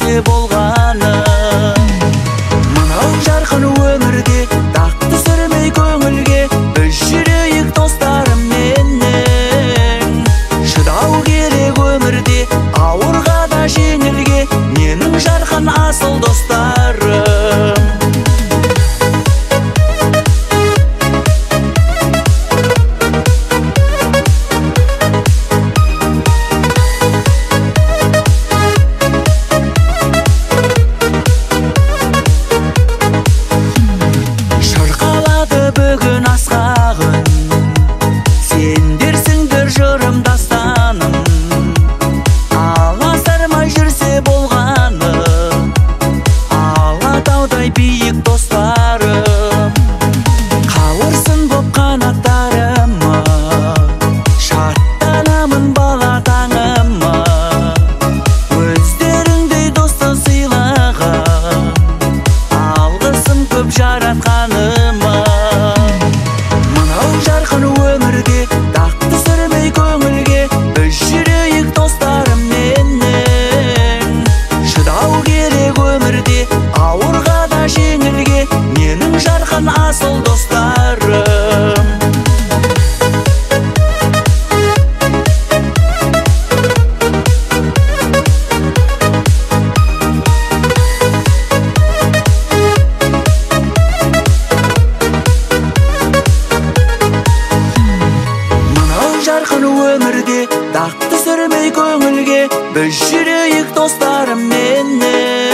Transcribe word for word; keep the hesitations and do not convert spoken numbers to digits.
жүрсе болғаны. Мынау жарқын өмірде дақ түсірмей көңілге біз жүрейік достарымменен. Шыдау керек өмірде ауырға да жеңілге менің жарқын асыл достарым. Бүгін асқағын сендерсіңдер жырым дастаным. Аласармай жүрсе болғаны алатаудай биік достарым. Қауырсын боп қанаттарыма шаттанамын бала таңыма. Өздеріңдей досты сыйлаған алғысым көп жаратқаныма. Жарқын өмірде дақ түсірмей көңілге біз жүрейік достарымменен. Шыдау керек өмірде ауырға да жеңілге менің жарқын асыл достарым. Жарқын өмірде дақ түсірмей көңілге біз жүрейік достарымменен.